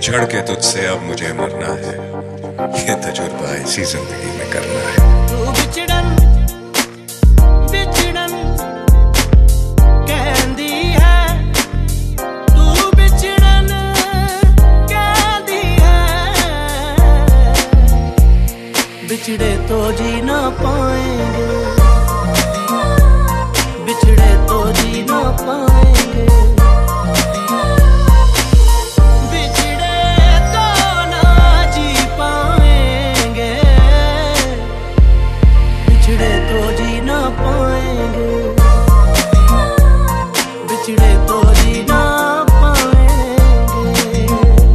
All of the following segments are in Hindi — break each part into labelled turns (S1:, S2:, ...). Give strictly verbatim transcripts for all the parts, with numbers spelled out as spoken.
S1: बिछड़ के तुझसे अब मुझे मरना है, ये तजुर्बा इसी जिंदगी में करना है।
S2: तू बिछड़न बिछड़न कहंदी है, तू बिछड़न कहंदी है, बिछड़े तो जी ना पाएंगे, बिछड़े तो जी ना पाएंगे, बिछड़े तो ना जी पाएंगे, बिछड़े तो जी ना पाएंगे, बिछड़े तो जी ना पाएंगे।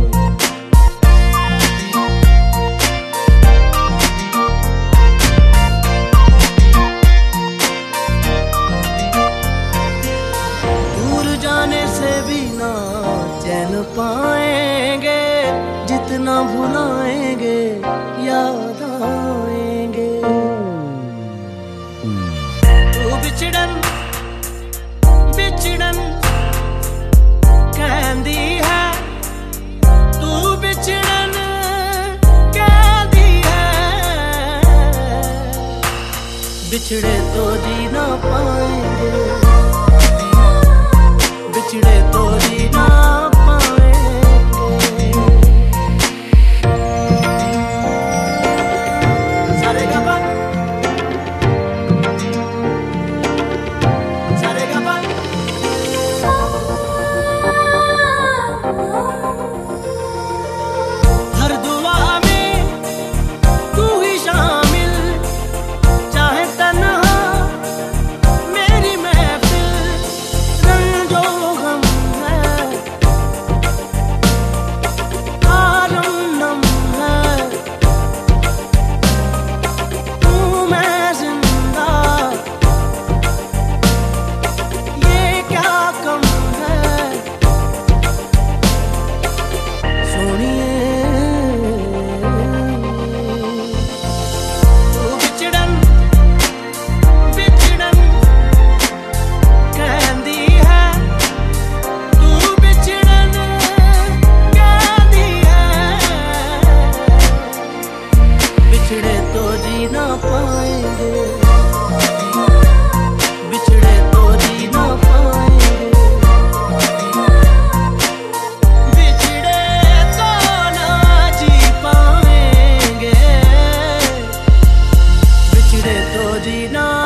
S2: दूर जाने से भी ना चैन पाएंगे, जितना भुलाएंगे याद आएंगे। तू बिछड़न बिछड़न कहंदी है, तू बिछड़न कहंदी है, बिछड़े तो जी ना पाएंगे, बिछड़े तो जी ना पाएंगे। सारे गा पा, सारे गा पा। हर दुआ में तू ही शामिल, चाहे तन्हा मेरी महफिल, रंजो गम है आलम नम है, तू मैं जिंदा, ये क्या कम है सोनिए। तू बिछड़न बिछड़न कहंदी है, तू बिछड़न कहंदी है, बिछड़े तो जी ना पाएंगे, बिछड़े तो जी ना पाएंगे, बिछड़े तो ना जी पाएंगे, बिछड़े तो जी ना